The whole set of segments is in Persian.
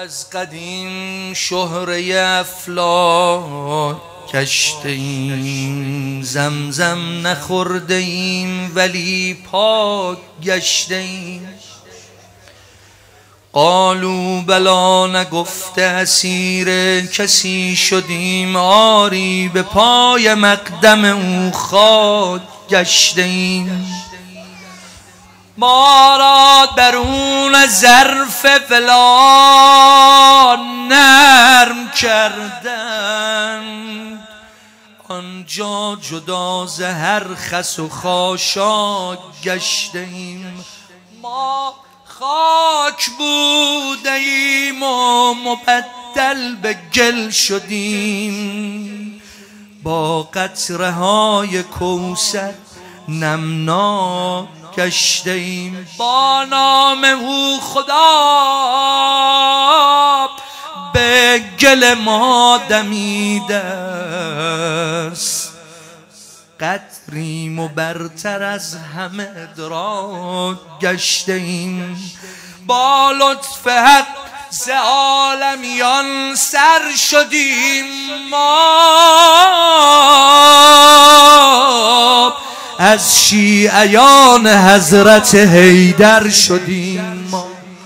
از قدیم شهره افلاک گشته ایم، زمزم نخورده ایم ولی پاک گشته ایم. قالوا بلا نگفته اسیر کسی شدیم، آری به پای مقدم او خاک گشته ایم. ما را درون ظرف فلا نرم کردن، آنجا جدا ز هر خس و خاشاک گشته ایم. ما خاک بوده ایم و مبدل به گل شدیم، با قطره های کوثر نمناک گشته ایم. با نام او خدا به گل ما دمیده است، قدریم و برتر از همه ادراک گشته ایم. با لطف حق ز عالمیان سر شدیم، ما از شیعیان حضرت حیدر شدیم. ما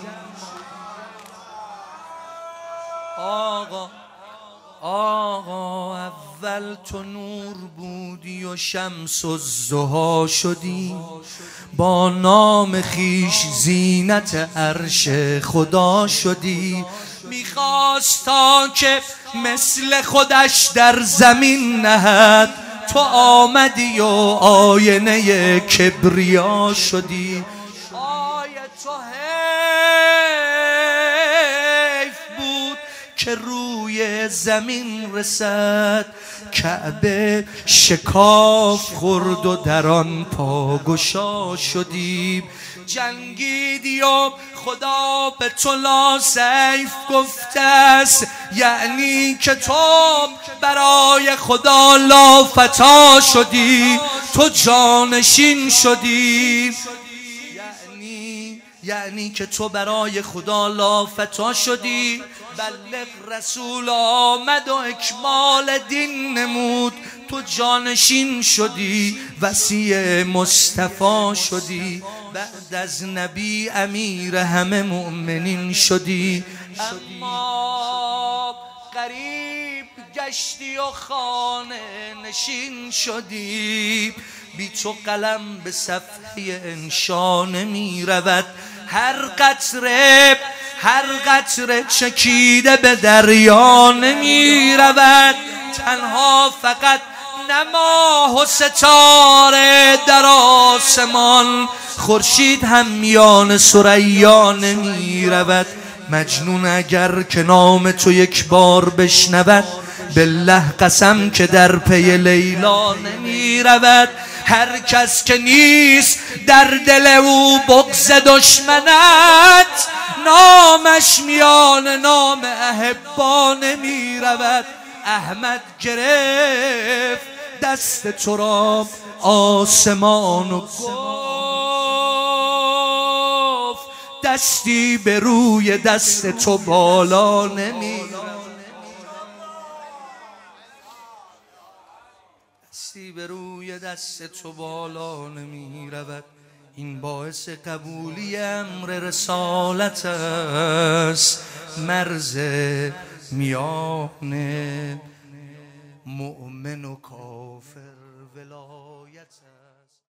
آقا اول تو نور بودی و شمس الضحی شدی، با نام خیش زینت عرش خدا شدی. میخواست تا که مثل خودش در زمین نهد، تو آمدی و آینه کبریا شدی. آی تو حیف بود که روی زمین رسد، کعبه شکاف خورد و در آن پاگشا شدی. جنگیدی و خدا به تو لا سیف گفته است، یعنی که تو برای خدا لافتا شدی، تو جانشین شدی. یعنی که تو برای خدا لافتا شدی. بلغ رسول آمد و اکمال دین نمود، تو جانشین شدی، وصی مصطفی شدی. بعد از نبی امیر همه مؤمنین شدی. اما غریب گشتی و خانه نشین شدی، بی تو قلم به صفحه انشا نمی رود. هر قطره چکیده به دریا نمی رود. تنها فقط نه ماه و ستاره در آسمان، خورشید هم میان ثریا نمی رود. مجنون اگر که نام تو یک بار بشنود، بالله قسم که در پی لیلا نمی رود. هر کس که نیست در دل او بغض دشمنت، نامش میان نام احبا نمی رود. احمد گرفت دست تو را آسمان و گفت، دستی به روی دست تو بالا نمی رود. دستی به روی دست تو بالا نمی رود. این باعث قبولی امر رسالت است، مرز میان مؤمن و کافر ولایت است.